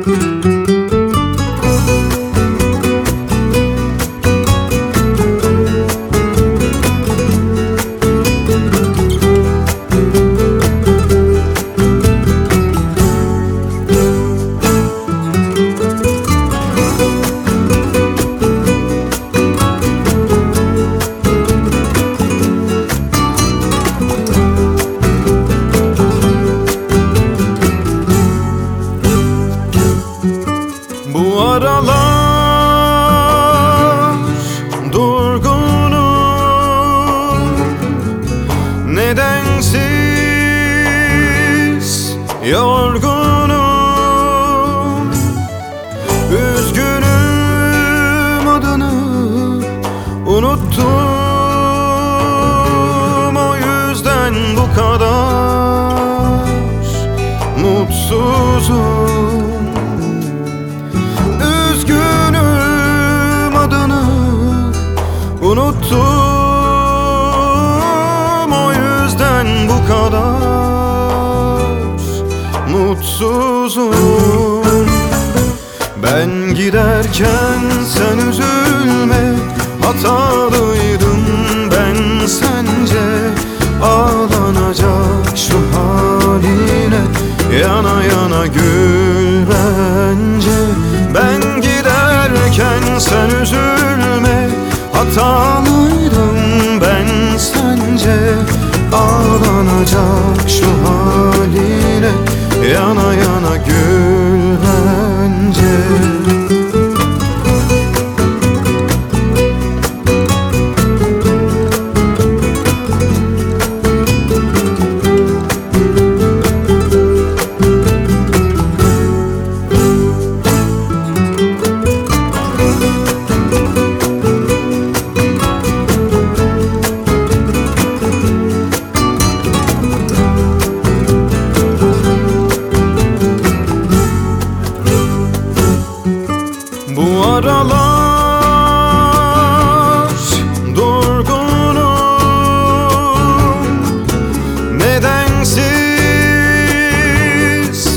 Bu aralar durgunum, nedensiz yorgunum. Üzgünüm, adını unuttum, o yüzden bu kadar mutsuzum. Unuttum, o yüzden bu kadar mutsuzum. Ben giderken sen üzülme, hatalıydım ben sence. Ağlanacak şu haline, yana yana gül bence. Ben giderken sen üzülme, hatalıydım ben sence. Ağlanacak şu haline, yana yana gül bence. Bu aralar durgunum, nedensiz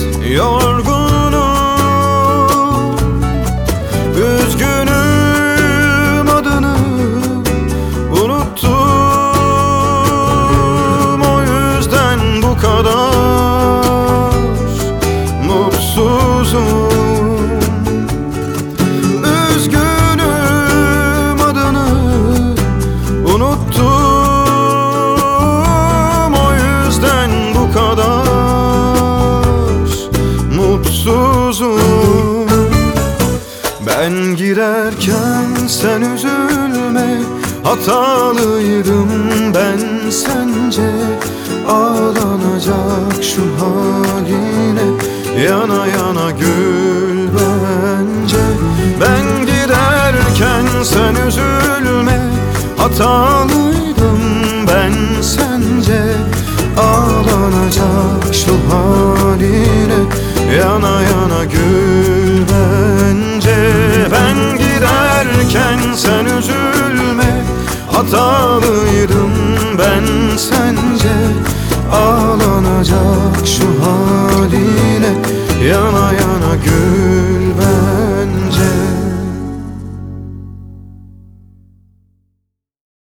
yorgunum. Üzgünüm, adını unuttum, o yüzden bu kadar mutsuzum. Unuttum, o yüzden bu kadar mutsuzum. Ben girerken sen üzülme, hatalıydım ben sence. Ağlanacak şu haline, yana yana gül bence. Ben giderken sen üzülme, hatalıydım ben sence. Ağlanacak şu haline, yana yana gül bence. Ben giderken sen üzülme, hatalıydım ben sence. Ağlanacak şu haline, yana yana gül bence.